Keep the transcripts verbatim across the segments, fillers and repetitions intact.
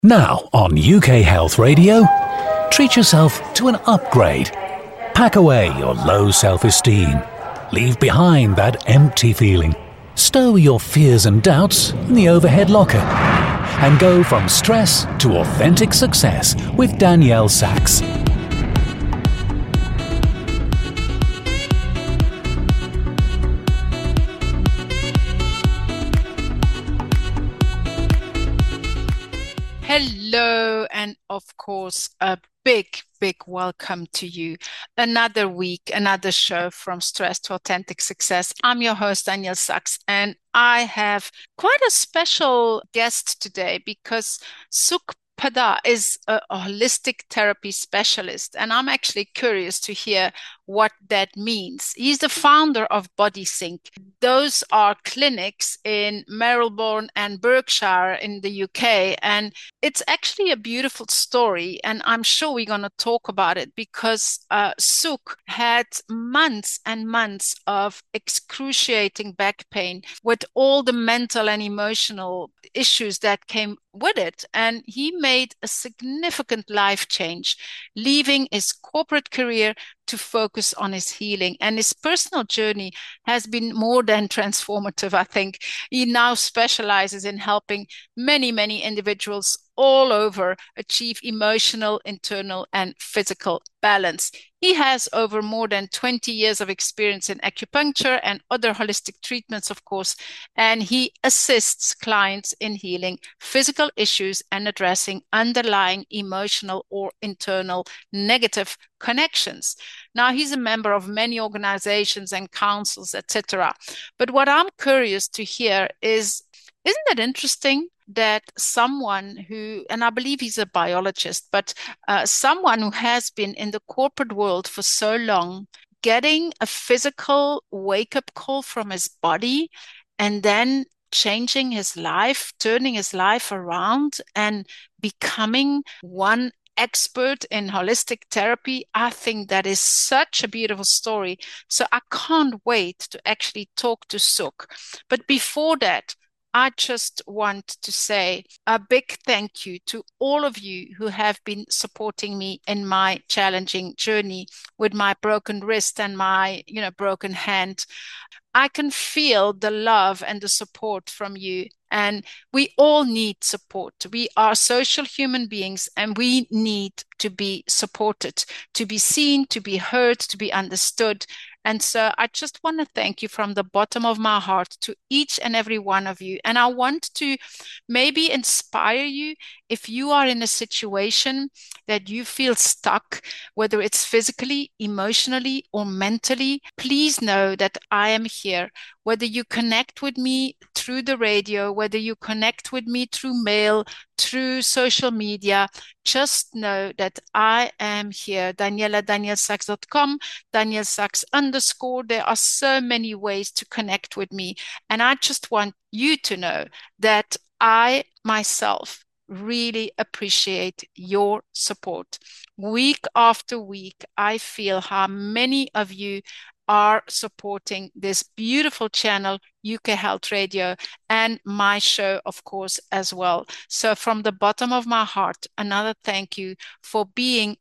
Now on U K Health Radio, treat yourself to an upgrade. Pack away your low self-esteem. Leave behind that empty feeling. Stow your fears and doubts in the overhead locker. And go from stress to authentic success with Danielle Sachs. Hello, and of course, a big, big welcome to you. Another week, another show from Stress to Authentic Success. I'm your host, Danielle Sachs, and I have quite a special guest today because Sukh Pada is a, a holistic therapy specialist, and I'm actually curious to hear what that means. He's the founder of BodySync. Those are clinics in Marylebone and Berkshire in the U K, and it's actually a beautiful story, and I'm sure we're going to talk about it because uh, Sukh had months and months of excruciating back pain with all the mental and emotional issues that came with it, and he made a significant life change, leaving his corporate career to focus on his healing. And his personal journey has been more than transformative, I think. He now specializes in helping many, many individuals all over achieve emotional, internal, and physical balance. He has over more than twenty years of experience in acupuncture and other holistic treatments, of course, and he assists clients in healing physical issues and addressing underlying emotional or internal negative connections. Now, he's a member of many organizations and councils, et cetera. But what I'm curious to hear is, isn't it interesting that someone who, and I believe he's a biologist, but uh, someone who has been in the corporate world for so long, getting a physical wake-up call from his body and then changing his life, turning his life around and becoming one expert in holistic therapy, I think that is such a beautiful story. So I can't wait to actually talk to Sukh. But before that, I just want to say a big thank you to all of you who have been supporting me in my challenging journey with my broken wrist and my, you know, broken hand. I can feel the love and the support from you. And we all need support. We are social human beings and we need to be supported, to be seen, to be heard, to be understood. And so I just want to thank you from the bottom of my heart to each and every one of you. And I want to maybe inspire you if you are in a situation that you feel stuck, whether it's physically, emotionally, or mentally, please know that I am here. Whether you connect with me through the radio, whether you connect with me through mail, through social media, just know that I am here. Daniela, danielle sachs dot com, Danielle Sachs underscore. There are so many ways to connect with me. And I just want you to know that I myself really appreciate your support. Week after week, I feel how many of you are supporting this beautiful channel, U K Health Radio, and my show, of course, as well. So from the bottom of my heart, another thank you for being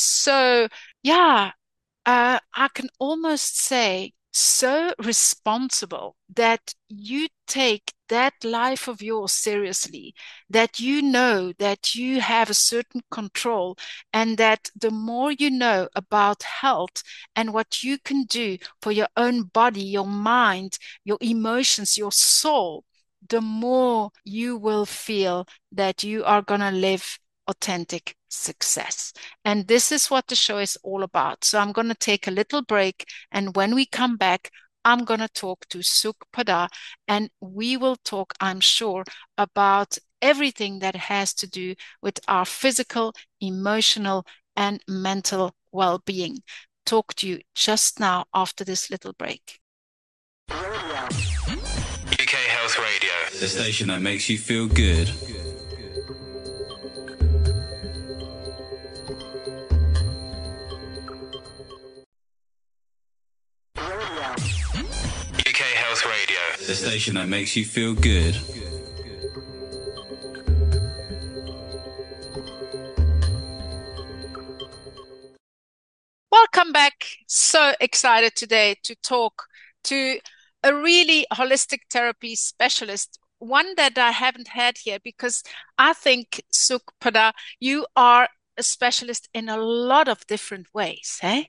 so, yeah, uh, I can almost say so responsible that you take that life of yours seriously, that you know that you have a certain control, and that the more you know about health and what you can do for your own body, your mind, your emotions, your soul, the more you will feel that you are going to live authentic success. And this is what the show is all about. So I'm going to take a little break, and when we come back, I'm going to talk to Sukh Pada, and we will talk, I'm sure, about everything that has to do with our physical, emotional, and mental well-being. Talk to you just now after this little break. U K Health Radio, the station that makes you feel good. U K Health Radio, the station that makes you feel good. Welcome back. So excited today to talk to a really holistic therapy specialist, one that I haven't had here because I think, Sukhpada, you are a specialist in a lot of different ways, eh?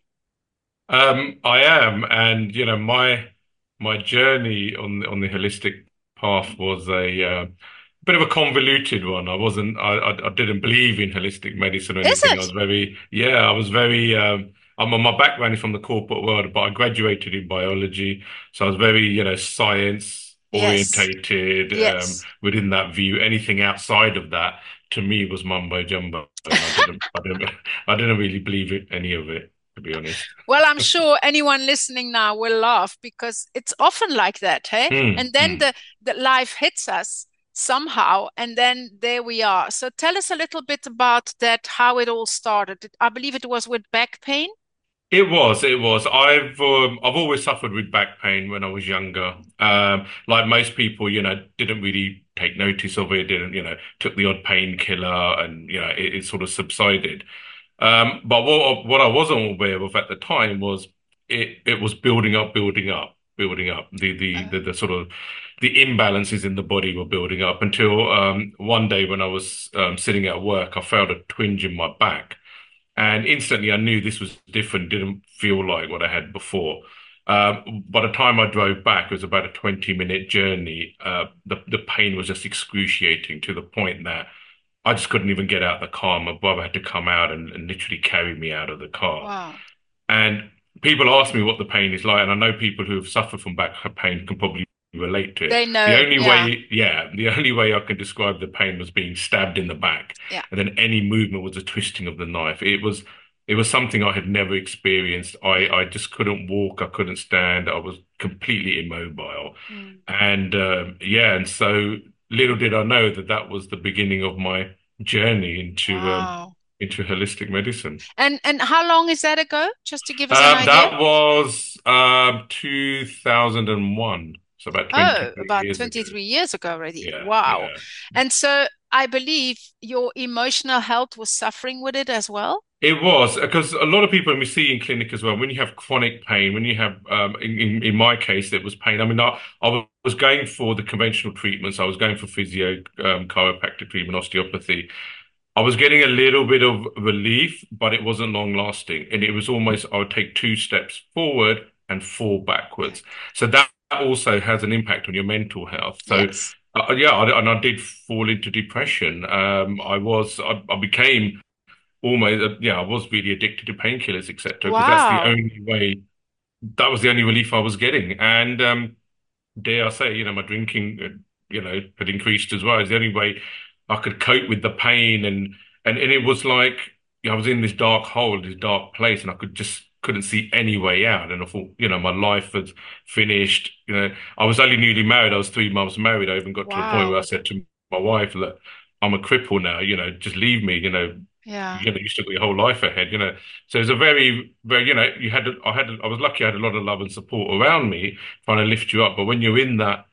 Um, I am, and you know, my my journey on on the holistic path was a uh, bit of a convoluted one. I wasn't, I, I, I didn't believe in holistic medicine or Is anything. I was it? very, yeah, I was very. Um, I'm on my background is from the corporate world, but I graduated in biology, so I was very, you know, science Yes. orientated. Um, Yes. within that view, anything outside of that to me was mumbo jumbo, and I didn't, I didn't, I didn't really believe it, any of it, to be honest. Well, I'm sure anyone listening now will laugh because it's often like that, hey? Mm, And then mm. the, the life hits us somehow, and then there we are. So tell us a little bit about that, how it all started. I believe it was with back pain. It was, it was. I've um, I've always suffered with back pain when I was younger. Um, like most people, you know, didn't really take notice of it, didn't, you know, took the odd painkiller and, you know, it, it sort of subsided. Um, but what what I wasn't aware of at the time was it it was building up, building up, building up. The the Uh, the, the sort of the imbalances in the body were building up until um, one day when I was um, sitting at work, I felt a twinge in my back. And instantly I knew this was different, didn't feel like what I had before. Um, by the time I drove back, it was about a twenty minute journey. Uh, the, the pain was just excruciating to the point that I just couldn't even get out of the car. My brother had to come out and, and literally carry me out of the car. wow. And people ask me what the pain is like, and I know people who have suffered from back pain can probably relate to it. They The know. only Yeah. way, yeah, the only way I can describe the pain was being stabbed in the back, Yeah. and then any movement was a twisting of the knife. It was, it was something I had never experienced. I, I just couldn't walk, I couldn't stand, I was completely immobile, Mm. and um, yeah, and so little did I know that that was the beginning of my journey into um, Wow. into holistic medicine. And and how long is that ago? Just to give us an Um, idea. that was um two thousand one, so about Oh, twenty-three about years ago. twenty-three years ago already. Yeah, Wow. yeah. And so I believe your emotional health was suffering with it as well. It was because a lot of people, and we see in clinic as well, when you have chronic pain, when you have, um, in, in, in my case, it was pain. I mean, I, I was going for the conventional treatments. I was going for physio, um, chiropractic treatment, osteopathy. I was getting a little bit of relief, but it wasn't long lasting. And it was almost, I would take two steps forward and fall backwards. So that also has an impact on your mental health. So, Yes. uh, yeah, I, and I did fall into depression. Um, I was, I, I became almost, uh, yeah, I was really addicted to painkillers, et cetera, because that's the Wow. only way, that was the only relief I was getting. And, um, dare I say, you know, my drinking, uh, you know, had increased as well. It's the only way I could cope with the pain, and and and it was like, you know, I was in this dark hole, this dark place, and I could just couldn't see any way out. And I thought, you know, my life was finished. You know, I was only newly married. I was three months married. I even got to the point where I Wow. said to my wife, "Look, I'm a cripple now. You know, just leave me. You know, Yeah. you know, you still got your whole life ahead, you know." So it's a very, very, you know, you had, I had, I was lucky I had a lot of love and support around me trying to lift you up. But when you're in that,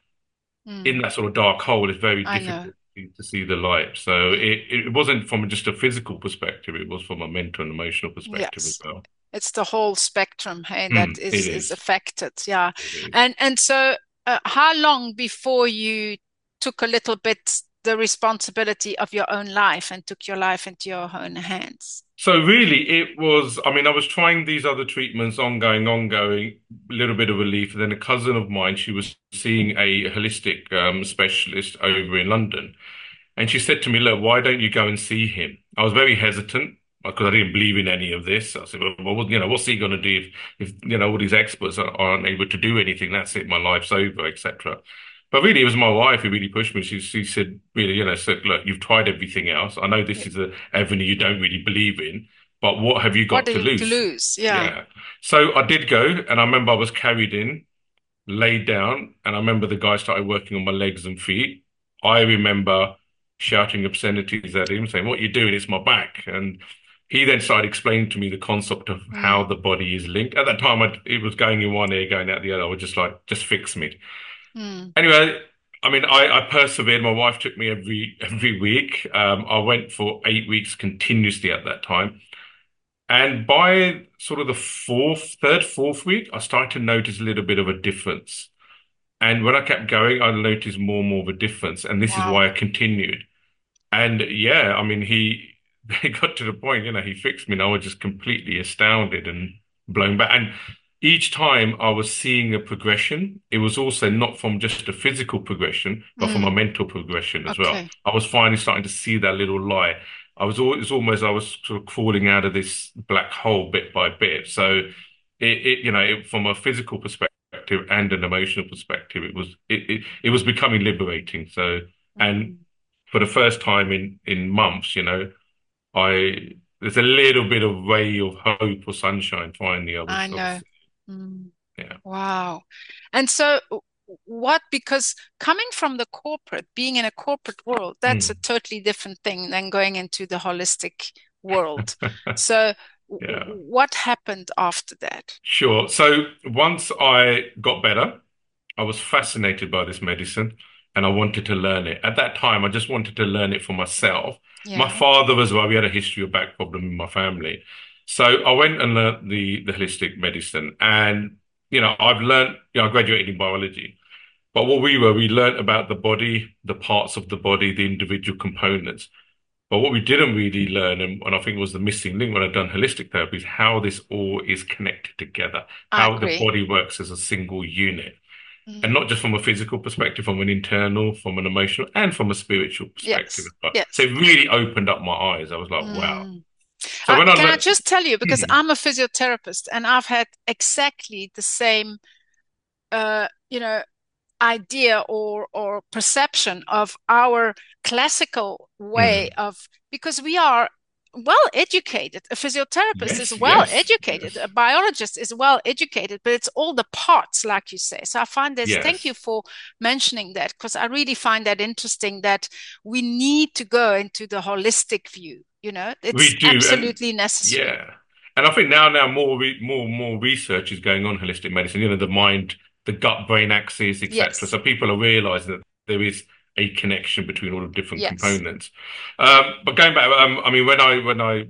in Mm, that sort of dark hole, it's very I know. difficult to see the light. So Mm, it, it wasn't from just a physical perspective, it was from a mental and emotional perspective as yes. well. It's the whole spectrum, hey, that Mm, it is is is. affected. Yeah. It is. And and so uh, how long before you took a little bit the responsibility of your own life and took your life into your own hands? So really, it was, I mean, I was trying these other treatments, ongoing, ongoing, a little bit of relief. And then a cousin of mine, she was seeing a holistic um, specialist over in London. And she said to me, "Look, why don't you go and see him?" I was very hesitant because I didn't believe in any of this. I said, "Well, well, you know, what's he going to do if, if, you know, all these experts aren't aren't able to do anything? That's it, my life's over, et cetera" But really, it was my wife who really pushed me. She, she said, really, you know, said, "Look, you've tried everything else. I know this is an avenue you don't really believe in, but what have you What got do to you to lose?" lose? Yeah. Yeah. So I did go, and I remember I was carried in, laid down, and I remember the guy started working on my legs and feet. I remember shouting obscenities at him, saying, "What are you doing? It's my back." And he then started explaining to me the concept of how Mm, the body is linked. At that time, I'd, it was going in one ear, going out the other. I was just like, "Just fix me." mm, Anyway, I mean, I, I persevered. My wife took me every every week. Um, I went for eight weeks continuously at that time. And by sort of the fourth, third, fourth week, I started to notice a little bit of a difference. And when I kept going, I noticed more and more of a difference. And this is Wow. why I continued. And yeah, I mean, he, he got to the point, you know, he fixed me and I was just completely astounded and blown back. And each time I was seeing a progression, it was also not from just a physical progression, but from a Mm, mental progression as well. okay. I was finally starting to see that little light. I was al- it's almost I was sort of crawling out of this black hole bit by bit. So it, it you know, it, from a physical perspective and an emotional perspective, it was it, it it was becoming liberating. So and Mm, for the first time in in months, you know, I there's a little bit of ray of hope or sunshine finally. I I was I know. was Mm, yeah. wow. And so w- what, because coming from the corporate, being in a corporate world, that's a Mm. totally different thing than going into the holistic world. So w- w- Yeah. what happened after that? Sure. So once I got better, I was fascinated by this medicine and I wanted to learn it. At that time, I just wanted to learn it for myself. My Yeah. father as well, we had a history of back problem in my family. So I went and learned the, the holistic medicine. And, you know, I've learned, you know, I graduated in biology. But what we were, we learned about the body, the parts of the body, the individual components. But what we didn't really learn, and, and I think was the missing link when I've done holistic therapy, is how this all is connected together, I how the agree. body works as a single unit. And Mm, not just from a physical perspective, from an internal, from an emotional, and from a spiritual perspective yes. as well. So Yes. it really opened up my eyes. I was like, wow. Mm. So Uh, when I can I learned, just tell you, because hmm, I'm a physiotherapist and I've had exactly the same, uh, you know, idea or or perception of our classical way hmm, of, because we are well educated. A physiotherapist is yes, well yes, educated, a yes, biologist is well educated, but it's all the parts, like you say. So I find this, thank you yes, for mentioning that, because I really find that interesting, that we need to go into the holistic view. You know, it's we do, and absolutely necessary. yeah, and I think now, now more, re more, more research is going on holistic medicine. You know, the mind, the gut-brain axis, et cetera. Yes, So people are realizing that there is a connection between all the different yes, components. Um, but going back, um, I mean, when I when I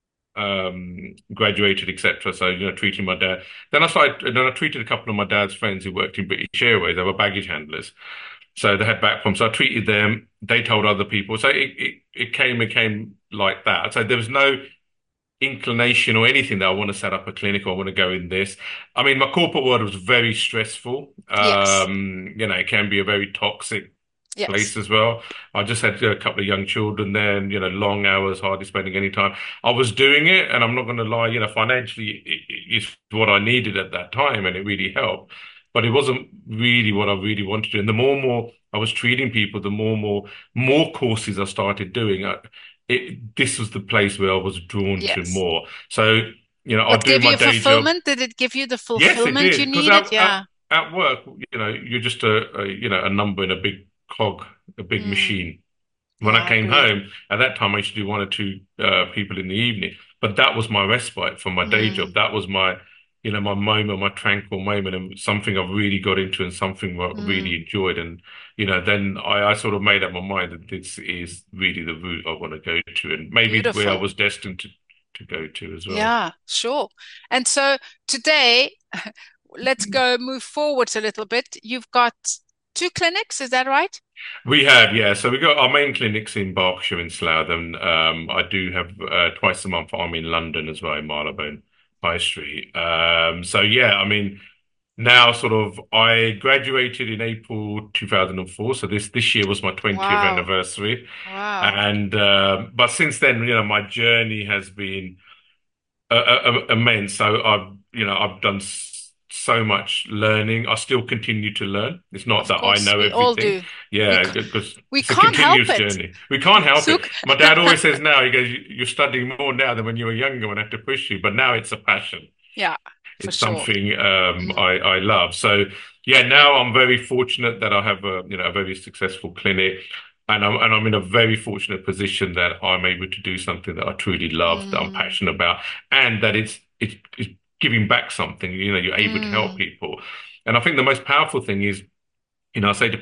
um, graduated, et cetera. So, you know, treating my dad. Then I started, then I treated a couple of my dad's friends who worked in British Airways. They were baggage handlers. So they had back problems. So I treated them. They told other people. So it, it, it came, it came like that. So there was no inclination or anything that I want to set up a clinic or I want to go in this. I mean, my corporate world was very stressful. yes, Um, you know, it can be a very toxic yes. place as well. I just had a couple of young children there and, you know, long hours, hardly spending any time. I was doing it, and I'm not going to lie, you know, financially, it, it's what I needed at that time, and it really helped. But it wasn't really what I really wanted to do. And the more and more I was treating people, the more and more more courses I started doing. I, it, this was the place where I was drawn to Yes. more. So, you know, I'd It do gave my you day job. fulfillment? Did it give you the Yes, it fulfillment you did. Because needed? at, at, Yeah. at work, you know, you're just a, a, you know, a number in a big cog, a big Mm, machine. When yeah, I I came agree. home, at that time, I used to do one or two uh, people in the evening. But that was my respite from my day job. Mm, That was my, you know, my moment, my tranquil moment, and something I really got into and something I really mm, enjoyed. And, you know, then I, I sort of made up my mind that this is really the route I want to go to, and maybe where I beautiful. was destined to, to go to as well. Yeah, sure. And so today, let's go move forward a little bit. You've got two clinics, is that right? We have, yeah. So we got our main clinics in Berkshire in Slough, and um, I do have uh, twice a month. I'm in London as well, in Marylebone High Street. Um, so yeah, I mean, now sort of I graduated in April two thousand four, so this this year was my twentieth Wow. anniversary, Wow. and um, but since then, you know, my journey has been uh, uh, immense. So I've, you know, I've done s- so much learning. I still continue to learn. It's not Of that I course, know we all everything. do. We Yeah, c- because we it's a can't help continuous it. journey. We can't help So, it. My dad always says now, he goes, "You- you're studying more now than when you were younger when I had to push you, but now it's a passion. yeah, for It's sure. something um, Mm, I, I love." So yeah, now I'm very fortunate that I have a, you know, a very successful clinic, and I'm and I'm in a very fortunate position that I'm able to do something that I truly love, that I'm mm, passionate about, and that it's it's, it's giving back something. You know, you're able to help mm, people, and I think the most powerful thing is, you know, I say to people,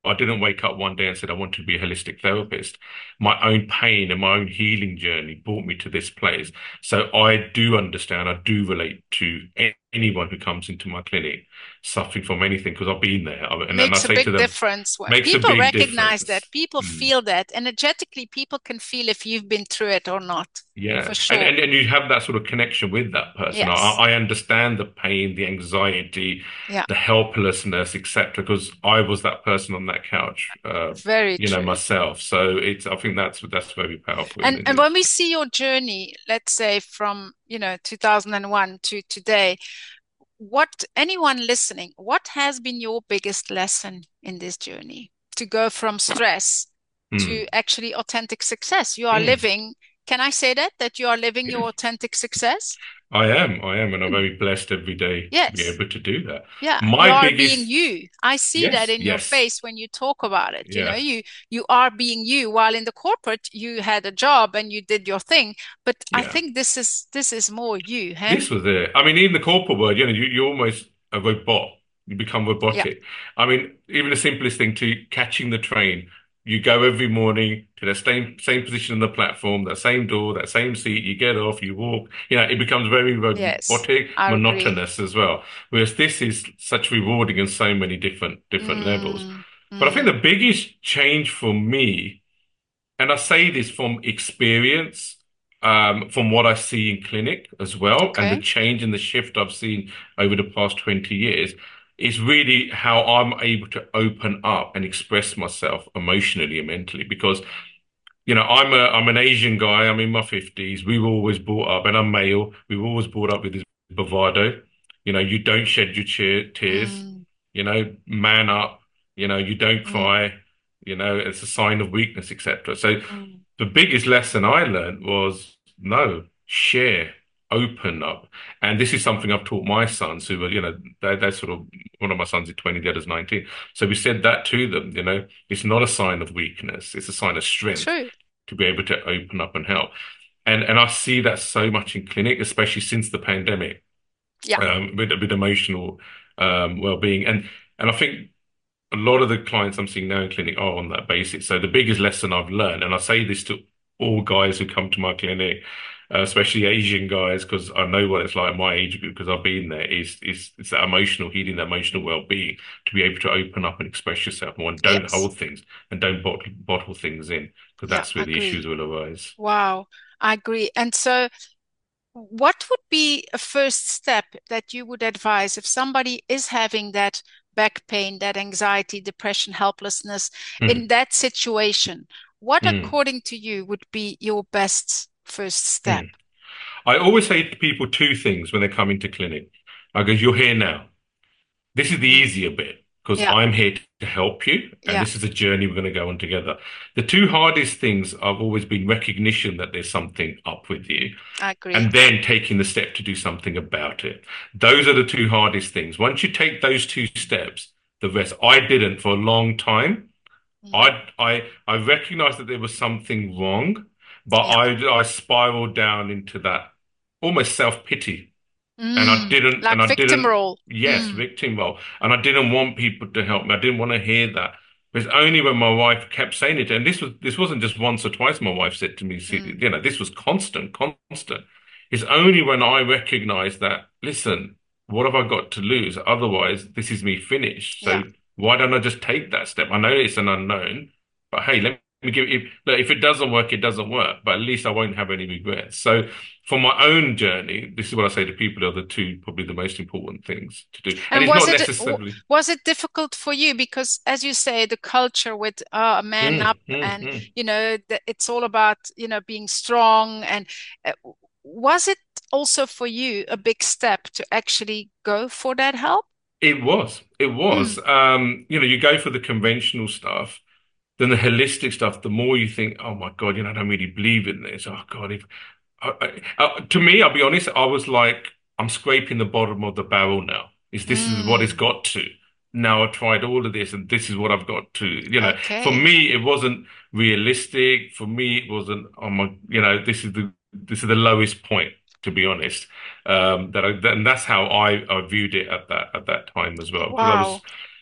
I didn't wake up one day and said I want to be a holistic therapist. My own pain and my own healing journey brought me to this place. So I do understand, I do relate to a- anyone who comes into my clinic suffering from anything because I've been there. I- And then I Makes a say to big them, difference when makes a people big recognize that, difference. people Mm. feel that energetically, people can feel if you've been through it or not, Yeah, for and, sure. and and you have that sort of connection with that person. I, Yes. I understand the pain, the anxiety, Yeah, the helplessness, et cetera, because I was that person on that couch, uh, very you know, true. myself. So it's, I think that's that's very powerful. And In and this. when we see your journey, let's say from, you know, two thousand one to today, what anyone listening, what has been your biggest lesson in this journey to go from stress to Mm, actually authentic success? You are mm, living, can I say that, that you are living yeah, your authentic success? I am, I am, and I'm Hmm. very blessed every day to be Yes. able to do that. Yeah, you My are being biggest, you. I see that yes, in your yes, face when you talk about it. You know, yeah, you you are being you, while in the corporate you had a job and you did your thing. But I yeah. think this is this is more you, huh? This was it. I mean, even the corporate world, you know, you, you're almost a robot. You become Yeah. robotic. I mean, even the simplest thing to catching the train. You go every morning to the same same position on the platform, that same door, that same seat. You get off, you walk. You know, it becomes very Yes, robotic, I agree. monotonous as well. Whereas this is such rewarding in so many different different levels. Mm, But I think the mm, biggest change for me, and I say this from experience, um, from what I see in clinic as well, and the okay. change and the shift I've seen over the past twenty years, is really how I'm able to open up and express myself emotionally and mentally. Because, you know, I'm a I'm an Asian guy, I'm in my fifties. We were always brought up, and I'm male, we were always brought up with this bravado. You know, you don't shed your cheer, tears, Mm, you know, man up, you know, you don't mm, cry, you know, it's a sign of weakness, et cetera. So mm. the biggest lesson I learned was no, share, open up. And this is something I've taught my sons who are, you know, they're, they're sort of, one of my sons is twenty, the other's nineteen. So we said that to them, you know, it's not a sign of weakness, it's a sign of strength True. to be able to open up and help. And and I see that so much in clinic, especially since the pandemic, Yeah. um, with with emotional um, well-being. And and I think a lot of the clients I'm seeing now in clinic are on that basis. So the biggest lesson I've learned, and I say this to all guys who come to my clinic, uh, especially Asian guys, because I know what it's like in my age group because I've been there, is is it's that emotional healing, that emotional well-being, to be able to open up and express yourself more and don't Yes. hold things and don't bottle, bottle things in because Yeah, that's where the issues agree. will arise. Wow, I agree. And so what would be a first step that you would advise if somebody is having that back pain, that anxiety, depression, helplessness in Mm, that situation? What, mm, according to you, would be your best first step? mm. I always say to people two things when they come into clinic. I go, you're here now. This is the Mm. easier bit because Yeah, I'm here to help you, and yeah, this is a journey we're going to go on together. The two hardest things have always been recognition that there's something up with you, I agree. and then taking the step to do something about it. Those are the two hardest things. Once you take those two steps, the rest, I didn't for a long time. Mm. I I I recognized that there was something wrong, but Yeah. I I spiraled down into that almost self-pity, and I Mm. didn't, and Like I victim didn't, role. yes, Mm. victim role. And I didn't want people to help me. I didn't want to hear that. It's only when my wife kept saying it, and this was this wasn't just once or twice my wife said to me, see, Mm. you know, this was constant, constant. It's only when I recognized that, listen, what have I got to lose? Otherwise, this is me finished. Yeah. So why don't I just take that step? I know it's an unknown, but hey, let me give it, look, if it doesn't work, it doesn't work, but at least I won't have any regrets. So for my own journey, this is what I say to people are the two probably the most important things to do. And And it's was not it w- necessarily was it difficult for you? Because as you say, the culture with uh, man mm, up mm, and mm. you know the, it's all about you know being strong. And uh, was it also for you a big step to actually go for that help? It was. It Mm, was. Um, you know, you go for the conventional stuff, then the holistic stuff, the more you think, oh my God, you know, I don't really believe in this. Oh God, if I, I, uh, to me, I'll be honest, I was like, I'm scraping the bottom of the barrel now. Is this is what it's mm, got to. Now I've tried all of this and this is what I've got to, you know, for okay. me, it wasn't realistic. For me, it wasn't, oh my, you know, this is the, this is the lowest point, to be honest. Um, that I, and that's how I, I viewed it at that, at that time as well. Because I was, Wow.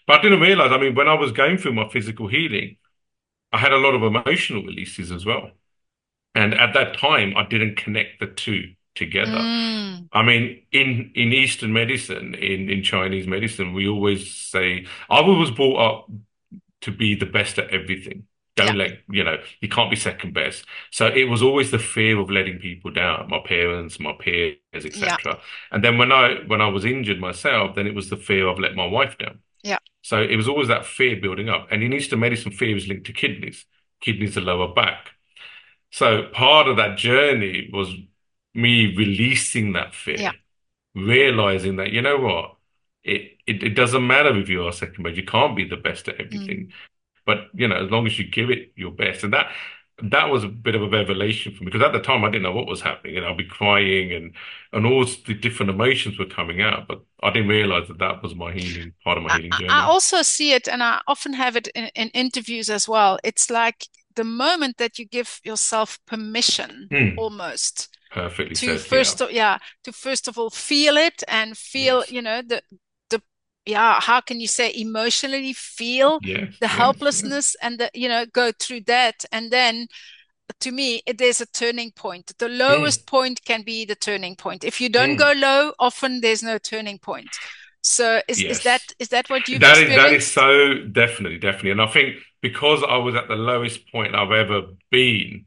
But I didn't realize, I mean, when I was going through my physical healing, I had a lot of emotional releases as well. And at that time, I didn't connect the two together. Mm, I mean, in, in Eastern medicine, in, in Chinese medicine, we always say, I was brought up to be the best at everything. yeah, Don't let, you know, you can't be second best. So it was always the fear of letting people down, my parents, my peers, yeah, et cetera. And then when I when I was injured myself, then it was the fear of letting my wife down. yeah, So it was always that fear building up. And in Eastern medicine, fear is linked to kidneys. Kidneys are lower back. So part of that journey was me releasing that yeah. fear, realizing that, you know what, it, it, it doesn't matter if you are second best. You can't be the best at everything. Mm. But, you know, as long as you give it your best. And that that was a bit of a revelation for me because at the time I didn't know what was happening and I'd be crying and and all the different emotions were coming out. But I didn't realize that that was my healing, part of my I, healing I I journey. also see it, and I often have it in, in interviews as well. It's like the moment that you give yourself permission, Hmm. almost Perfectly to said. Yeah. first of yeah to first of all feel it and feel, Yes. you know, the the yeah, how can you say, emotionally feel Yes. the Yes. Yes. helplessness and the, you know, go through that, and then to me it is a turning point. The Hmm. lowest point can be the turning point. If you don't Hmm. go low, often there's no turning point. So is is that Yes. is that what you've That is that is experienced? so definitely, definitely. And I think because I was at the lowest point I've ever been,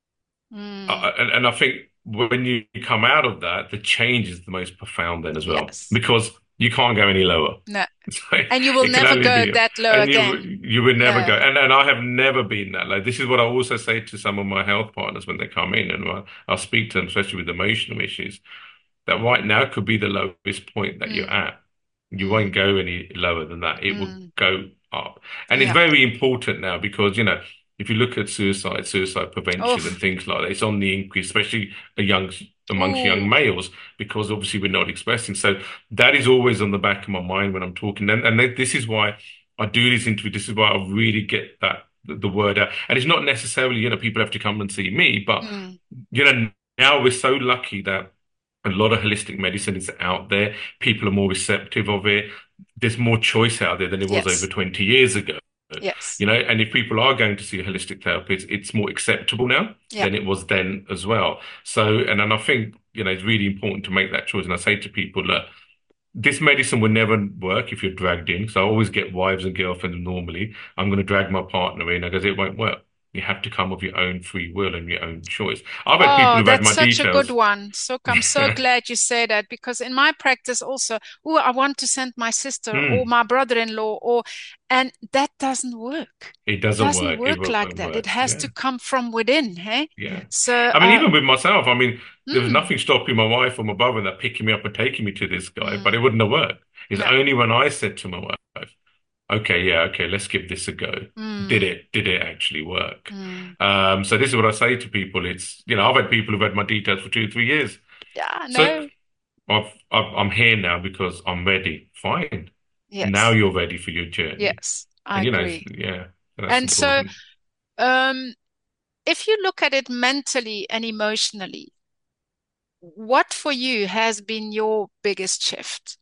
Mm, uh, and, and I think when you come out of that, the change is the most profound then as well, yes. because you can't go any lower. No. So And you will it can never only go be, that low and you again. you would never go. No. And and I have never been that low. This is what I also say to some of my health partners when they come in, and I, I'll speak to them, especially with emotional issues, that right now could be the lowest point that you're Mm, at. You won't mm, go any lower than that. It will mm. go up. And it's Yeah. very important now because, you know, if you look at suicide, suicide prevention and Oh. things like that, it's on the increase, especially a young, amongst young Ooh. males, because obviously we're not expressing. So that is always on the back of my mind when I'm talking. And, and this is why I do this interview. This is why I really get that the, the word out. And it's not necessarily, you know, people have to come and see me, but, Mm. you know, now we're so lucky that a lot of holistic medicine is out there. People are more receptive of it. There's more choice out there than it was over Yes. twenty years ago. Yes. You know, and if people are going to see a holistic therapist, it's more acceptable now Yeah. than it was then as well. So, and then I think, you know, it's really important to make that choice. And I say to people, look, this medicine will never work if you're dragged in. So I always get wives and girlfriends normally. I'm going to drag my partner in because it won't work. You have to come of your own free will and your own choice. I've had people Oh, who've had that's my such a good details. one. So I'm so glad you say that, because in my practice also, oh, I want to send my sister or Hmm. my brother-in-law, or and that doesn't work. It It doesn't doesn't work. It work like won't that. It work. has Yeah. to come from within, hey? Yeah. So I mean, uh even with myself, I mean, there was mm, nothing stopping my wife or my brother that picking me up and taking me to this guy, but it mm, wouldn't have worked. It's no, only when I said to my wife, okay, yeah, okay, let's give this a go. Did mm, it, did it actually work? mm. Um, so this is what I say to people. It's, you know, I've had people who've had my details for two, three years. Yeah, So no, I've, I've, I'm here now because I'm ready. Fine. Now yes, you're ready for your journey. yes, I And, you know, it's, agree. yeah, that's And so important. um if you look at it mentally and emotionally, what for you has been your biggest shift?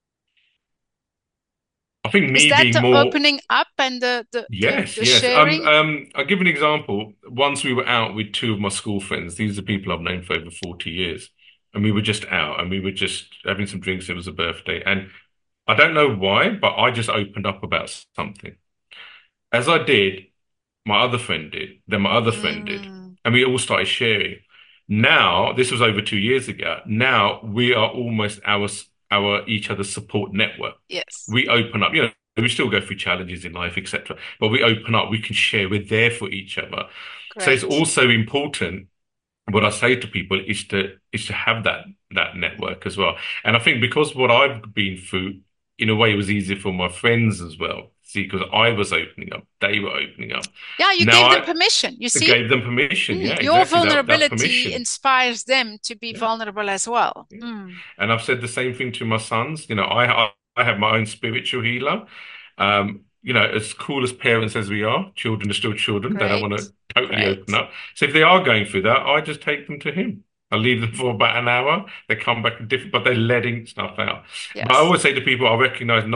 I think Is me that being the more. opening up and the the the, Yes, the yes. Um, sharing? um, I'll give you an example. Once we were out with two of my school friends. These are people I've known for over forty years. And we were just out and we were just having some drinks. It was a birthday. And I don't know why, but I just opened up about something. As I did, my other friend did, then my other friend did. Mm, And we all started sharing. Now, this was over two years ago. Now we are almost our our each other's support network. yes, We open up, you know, we still go through challenges in life, et cetera. But we open up, we can share, we're there for each other. So it's great. also important. What I say to people is to is to have that that network as well. And I think because what I've been through, in a way, it was easier for my friends as well. See, because I was opening up, they were opening up. Yeah, you Now gave them I permission. You see, gave them permission. Mm, Yeah, your exactly that that vulnerability permission. inspires them to be Yeah. vulnerable as well. Yeah. Mm, And I've said the same thing to my sons. You know, I I, I have my own spiritual healer. Um, you know, as cool as parents as we are, children are still children. They don't want great, to totally open great. up. So if they are going through that, I just take them to him. I leave them for about an hour. They come back different, but they're letting stuff out. But I Yes. always say to people, I recognize not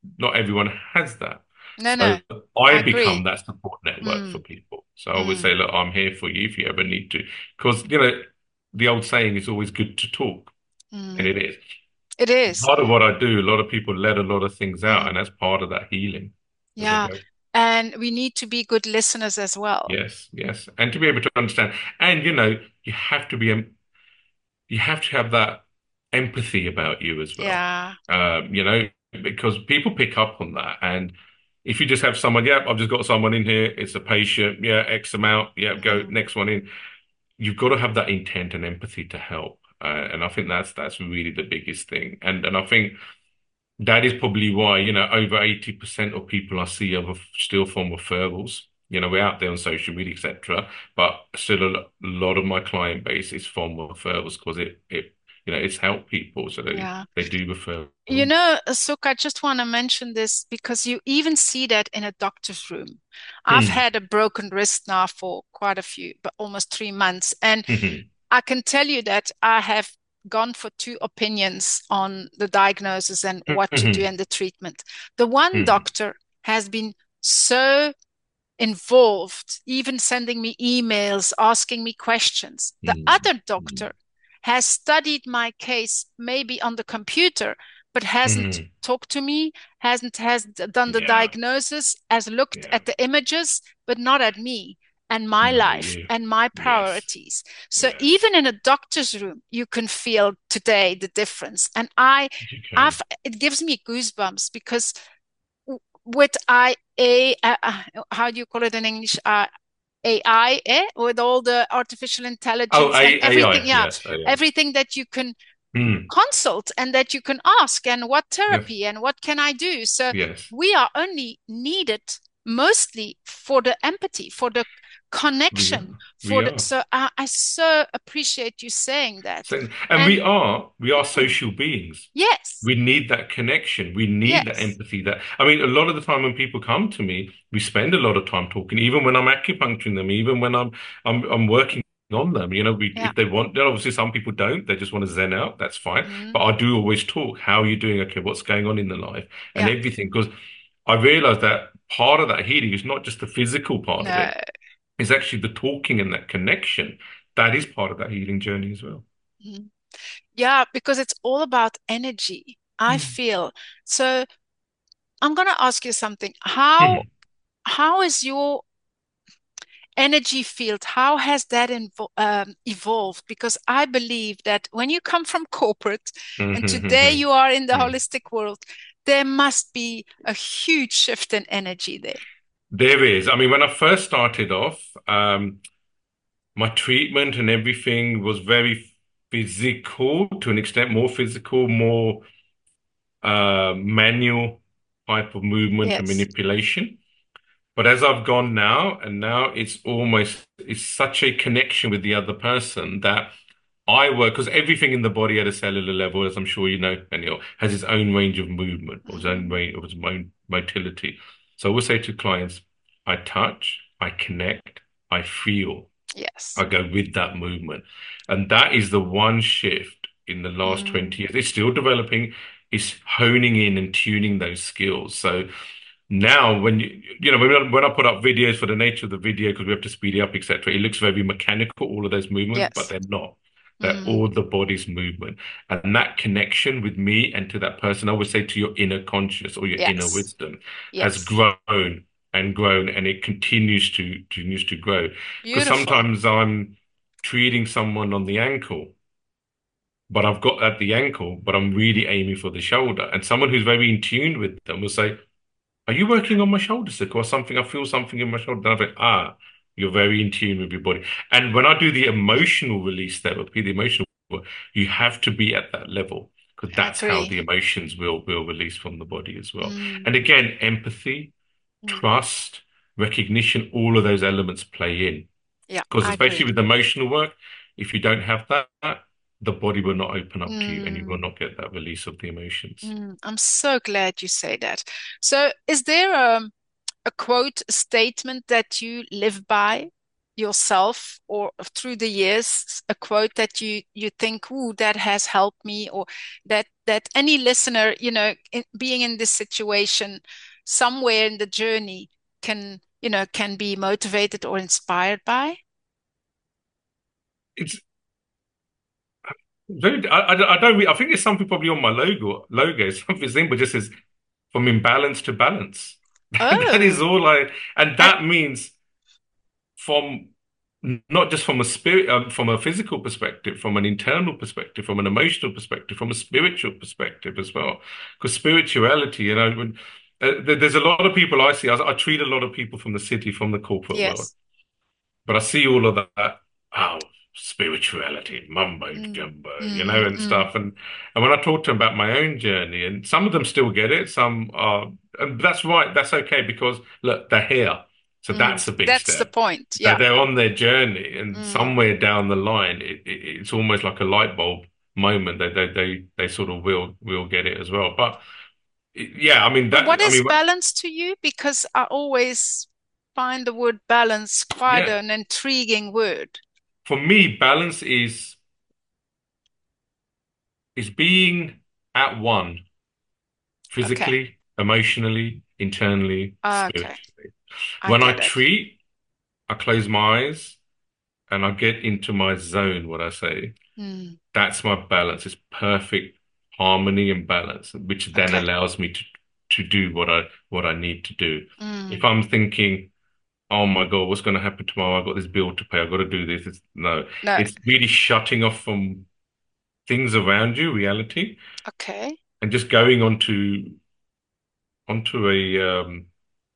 not everyone has that. No, So no, I I become agree. that support network for Mm, people. So I always mm, say, look, I'm here for you if you ever need to. Because, you know, the old saying is always good to talk, and mm. it is. It is. Part of what I do, a lot of people let a lot of things out, Mm, and that's part of that healing as I yeah. go. And we need to be good listeners as well. Yes, yes. And to be able to understand. And, you know, you have to be, em- you have to have that empathy about you as well. Yeah. Um, you know, because people pick up on that. And if you just have someone, yeah, I've just got someone in here, it's a patient, yeah, X amount, yeah, go Mm, next one in. You've got to have that intent and empathy to help. Uh, and I think that's that's really the biggest thing. And and I think that is probably why, you know, over eighty percent of people I see are still from referrals. You know, we're out there on social media, et cetera. But still a lo- lot of my client base is from referrals because it, it, you know, it's helped people. So they, yeah. they do refer You on. know, Suk, I just want to mention this because you even see that in a doctor's room. I've Hmm. had a broken wrist now for quite a few, but almost three months. And Hmm. I can tell you that I have gone for two opinions on the diagnosis and what to do Hmm. and the treatment. The one Hmm. doctor has been so involved, even sending me emails, asking me questions. The Hmm. other doctor has studied my case maybe on the computer, but hasn't Hmm. talked to me, hasn't has done the Yeah. diagnosis, has looked Yeah. at the images, but not at me and my Not at life you. and my Yes. priorities. So Yes. even in a doctor's room, you can feel today the difference. And I, You I've, can. it gives me goosebumps because with I A, uh, uh, how do you call it in English? Uh, A I, eh? With all the artificial Oh, intelligence and A everything, AI. yeah, Yes. A I. everything that you can Hmm. consult and that you can ask, and what Yes. therapy and what can I do? So Yes. we are only needed mostly for the empathy, for the We connection, are. for We the, are. so I, I so appreciate you saying that. So, and And we are, we are mm, social beings. yes, We need that connection. We need that yes, empathy. That I mean, a lot of the time when people come to me, we spend a lot of time talking. Even when I'm acupuncturing them, even when I'm I'm I'm working on them. You know, we yeah, if they want, then obviously some people don't. They just want to zen out. That's fine. mm, But I do always talk. How are you doing? Okay, what's going on in the life and yeah, everything? Because I realize that part of that healing is not just the physical part of no. it. It's actually the talking and that connection. That is part of that healing journey as well. Mm. Yeah, because it's all about energy, I feel. So I'm going to ask you something. How Mhm. how is your energy field? How has that invo um, evolved? Because I believe that when you come from corporate and today Mhm. you are in the Mhm. holistic world, there must be a huge shift in energy there. There is. I mean, when I first started off, um, my treatment and everything was very physical to an extent, more physical, more uh, manual type of movement and Yes. manipulation. But as I've gone now, and now it's almost, it's such a connection with the other person that I work, because everything in the body at a cellular level, as I'm sure you know, Daniel, has its own range of movement or its own Mm, range of its own motility. So I will say to clients, I touch, I connect, I feel, yes. I go with that movement. And that is the one shift in the last Mm, twenty years. It's still developing, it's honing in and tuning those skills. So now, when you you know when I, when I put up videos for the nature of the video because we have to speed it up, et cetera, it looks very mechanical, all of those movements, but yes. they're not. They're Mm, all the body's movement, and that connection with me and to that person, I would say to your inner conscious or your inner yes. wisdom, has Yes. grown and grown, and it continues to continues to grow. Because Beautiful. sometimes I'm treating someone on the ankle, but I've got at the ankle, but I'm really aiming for the shoulder, and someone who's very in tune with them will say, are you working on my shoulder, Sick, or something? I feel something in my shoulder. Then I think, ah, you're very in tune with your body. And when I do the emotional release therapy, the emotional work, you have to be at that level because I that's how agree. the emotions will will release from the body as well. Mm, And again, empathy, mm. trust, recognition, all of those elements play in. Yeah, Because I especially agree. with emotional work, if you don't have that, the body will not open up to you and you will Mm. not get that release of the emotions. Mm, I'm so glad you say that. So, is there a, a quote, a statement that you live by? yourself or through the years, a quote that you you think, ooh, that has helped me, or that that any listener, you know, in, being in this situation somewhere in the journey can, you know, can be motivated or inspired by? It's very, I, I, I don't re- I think it's something probably on my logo, logo, something simple, just says from imbalance to balance. That is Oh, all I, and and that means from not just from a spirit, um, from a physical perspective, from an internal perspective, from an emotional perspective, from a spiritual perspective as well. Because spirituality, you know, when, uh, there- there's a lot of people I see. I, I treat a lot of people from the city, from the corporate world, yes. but I see all of that. Oh, spirituality, mumbo Mm, jumbo, you mm, know, mm, and mm, stuff. And and when I talk to them about my own journey, and some of them still get it, some are, and that's right. That's okay because look, they're here. So mm. that's a big That's the step. point. So Yeah. they're on their journey, and Mm. somewhere down the line, it, it, it's almost like a light bulb moment. They they they they sort of will will get it as well. But yeah, I mean But that. what I is mean, balance to you? Because I always find the word balance quite yeah. an intriguing word. For me, balance is is being at one Okay. physically, emotionally, internally, Okay. spiritually. I When I get it. treat, I close my eyes and I get into my zone. What I say, Mm. that's my balance. It's perfect harmony and balance, which then Okay. allows me to to do what I what I need to do. If Mm. I'm thinking, oh my God, what's going to happen tomorrow? I've got this bill to pay. I've got to do this. It's, no, No. it's really shutting off from things around you, reality, Okay. and just going onto onto a um,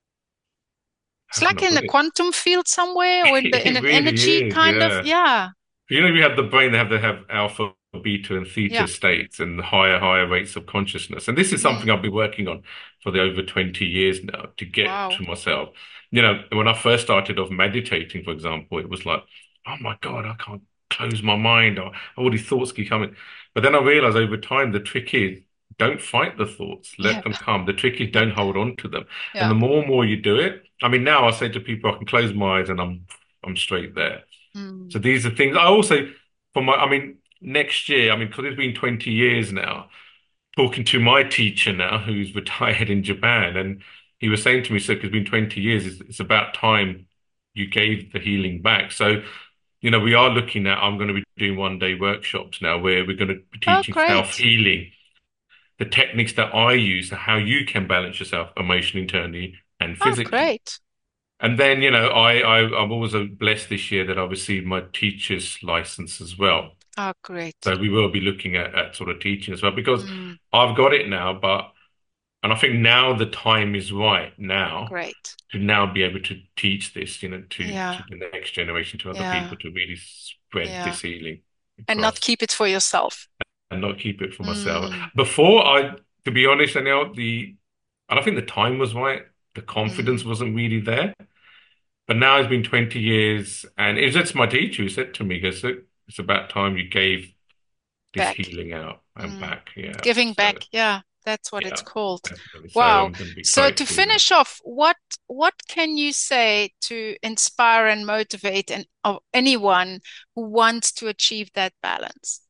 It's how can like I in put the it? quantum field somewhere, or in the in It an really energy is, kind of. yeah. Yeah. You know, we have the brain, they have they have alpha, beta, and Yeah. theta states and higher, higher rates of consciousness. And this is something Mm. I've been working on for the over twenty years now to get Wow. to myself. You know, when I first started off meditating, for example, it was like, oh my God, I can't close my mind. Or all these thoughts keep coming. But then I realized over time, the trick is don't fight the thoughts, Yeah. let them come. The trick is don't hold on to them. And Yeah. the more and more you do it, I mean, now I say to people, I can close my eyes and I'm I'm straight there. So Mm. these are things I also, for my, I mean, next year, I mean, because it's been twenty years now, talking to my teacher now, who's retired in Japan, and he was saying to me, so it's been twenty years, it's, it's about time you gave the healing back. So, you know, we are looking at, I'm going to be doing one day workshops now where we're going to be Oh, teaching great. self-healing, the techniques that I use, how you can balance yourself emotionally, internally, and Oh, physically. great. And then, you know, I, I I'm also blessed this year that I received my teacher's license as well. Oh, great. So we will be looking at, at sort of teaching as well because Mm. I've got it now, but and I think now the time is right now Great. to now be able to teach this, you know, to Yeah. to the next generation, to other Yeah. people, to really spread Yeah. this healing And not across keep it for yourself. and not keep it for myself. Mm. Before I, to be honest, I know the, and I think the time was right. The confidence Mm. wasn't really there. But now it's been twenty years, and it's just my teacher who said to me, "Goes, "Look, it's about time you gave this Back. healing out and Mm. back." Yeah. Giving So, back. Yeah, that's what it's yeah, called. definitely. So Wow. I'm going to be So to grateful now. finish off, what what can you say to inspire and motivate and of anyone who wants to achieve that balance?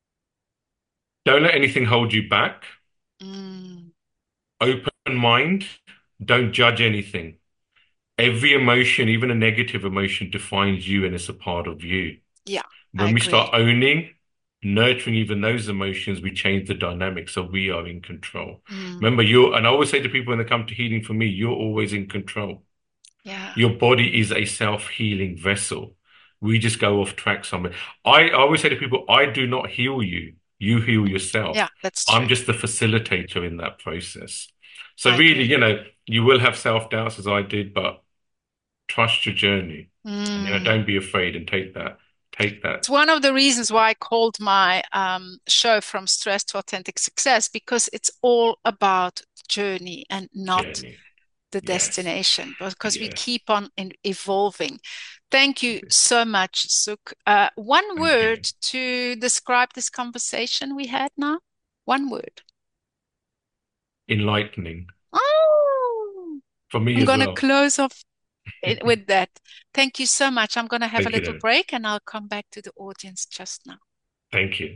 Don't let anything hold you back. Mm. Open mind. Don't judge anything. Every emotion, even a negative emotion, defines you and it's a part of you. Yeah, I When we agree. start owning, nurturing even those emotions, we change the dynamic so we are in control. Mm. Remember, you're, and I always say to people when they come to healing for me, you're always in control. Yeah. Your body is a self-healing vessel. We just go off track somewhere. I, I always say to people, I do not heal you. You heal yourself. Yeah, that's I'm true. just the facilitator in that process. So I really, agree. you know, you will have self-doubts as I did, but trust your journey. And, you know, Mm. don't be afraid and take that, take that It's one of the reasons why I called my um, show From Stress to Authentic Success, because it's all about the journey and not journey. the Yes. destination, because we Yes. keep on in evolving. Thank you so much, Suk. Uh, one Thank word you. to describe this conversation we had now? One word. Enlightening Oh, for me I'm as gonna well. close off it, with that. Thank you so much. I'm going to have Thank a you, little then. break and I'll come back to the audience just now. Thank you.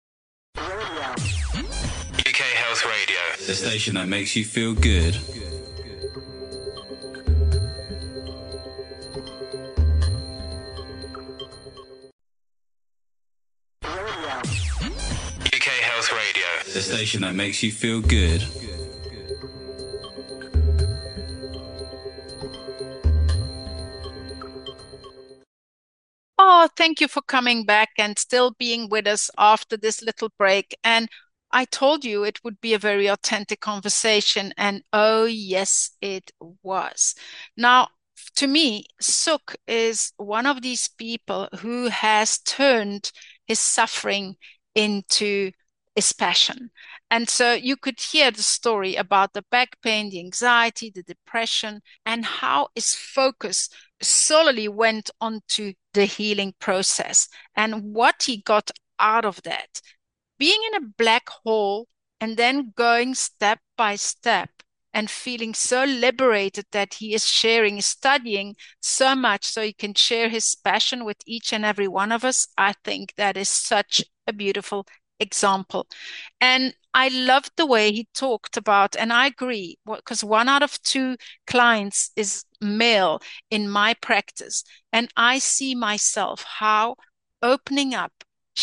U K Health Radio, the station that makes you feel good. U K Health Radio, the station that makes you feel good. Oh, thank you for coming back and still being with us after this little break. And I told you it would be a very authentic conversation. And oh, yes, it was. Now, to me, Sukh is one of these people who has turned his suffering into his passion. And so you could hear the story about the back pain, the anxiety, the depression, and how his focus solely went onto the healing process and what he got out of that. Being in a black hole and then going step by step and feeling so liberated that he is sharing, studying so much so he can share his passion with each and every one of us. I think that is such a beautiful example. And I loved the way he talked about, and I agree, because one out of two clients is male in my practice. And I see myself how opening up,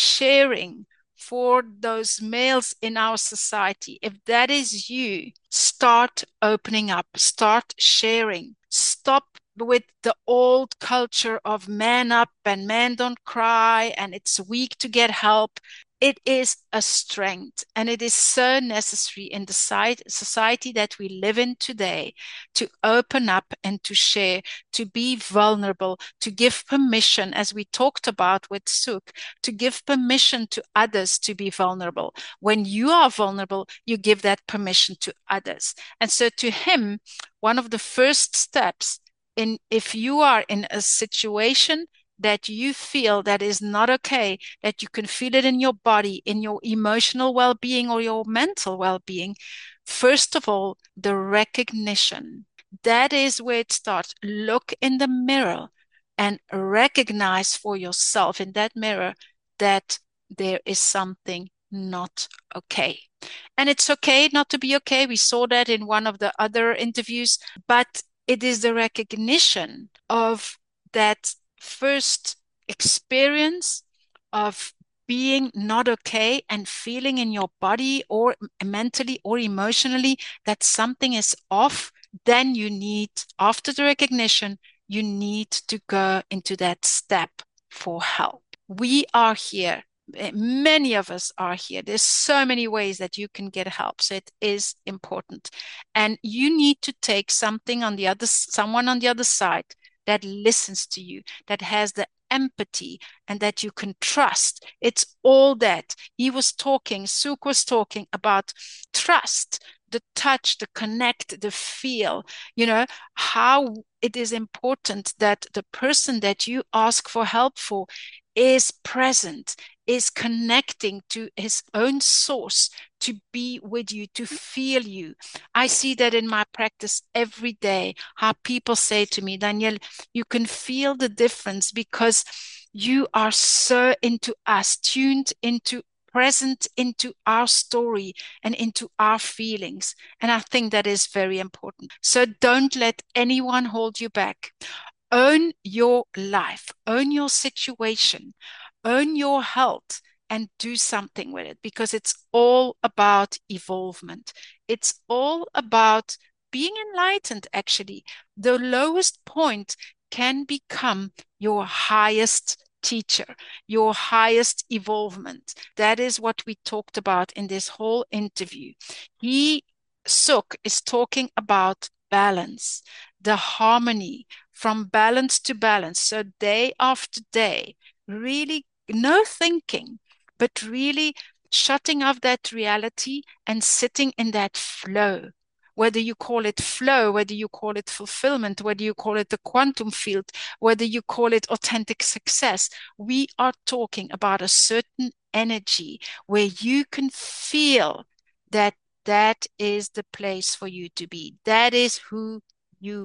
sharing for those males in our society, if that is you, start opening up, start sharing, stop with the old culture of man up and man don't cry and it's weak to get help. It is a strength, and it is so necessary in the society that we live in today to open up and to share, to be vulnerable, to give permission, as we talked about with Sukh, to give permission to others to be vulnerable. When you are vulnerable, you give that permission to others. And so to him, one of the first steps in, if you are in a situation that you feel that is not okay, that you can feel it in your body, in your emotional well-being or your mental well-being, first of all, the recognition. That is where it starts. Look in the mirror and recognize for yourself in that mirror that there is something not okay. And it's okay not to be okay. We saw that in one of the other interviews, but it is the recognition of that first experience of being not okay and feeling in your body or mentally or emotionally that something is off. Then you need, after the recognition, you need to go into that step for help. We are here. Many of us are here. There's so many ways that you can get help. So it is important. And you need to take something on the other, someone on the other side that listens to you, that has the empathy and that you can trust. It's all that. He was talking, Sukh was talking about trust, the touch, the connect, the feel, you know, how it is important that the person that you ask for help for is present, is connecting to his own source, to be with you, to feel you. I see that in my practice every day, how people say to me, Danielle, you can feel the difference because you are so into us, tuned into, present into our story and into our feelings. And I think that is very important. So don't let anyone hold you back. Own your life, own your situation, own your health, and do something with it, because it's all about evolvement. It's all about being enlightened, actually. The lowest point can become your highest teacher, your highest evolvement. That is what we talked about in this whole interview. He, Sukh, is talking about balance, the harmony, from balance to balance. So day after day, really no thinking, but really shutting off that reality and sitting in that flow. Whether you call it flow, whether you call it fulfillment, whether you call it the quantum field, whether you call it authentic success, we are talking about a certain energy where you can feel that that is the place for you to be. That is who you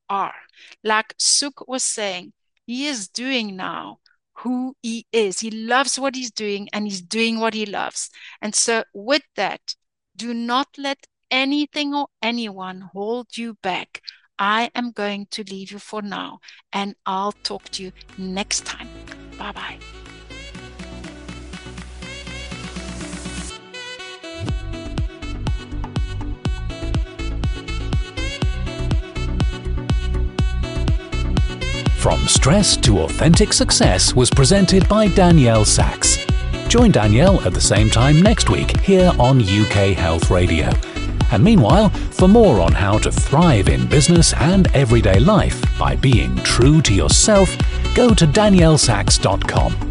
are. Like Suk was saying, he is doing now who he is. He loves what he's doing, and he's doing what he loves. And so with that, do not let anything or anyone hold you back. I am going to leave you for now, and I'll talk to you next time. Bye-bye. From Stress to Authentic Success was presented by Danielle Sachs. Join Danielle at the same time next week here on U K Health Radio. And meanwhile, for more on how to thrive in business and everyday life by being true to yourself, go to danielle sachs dot com.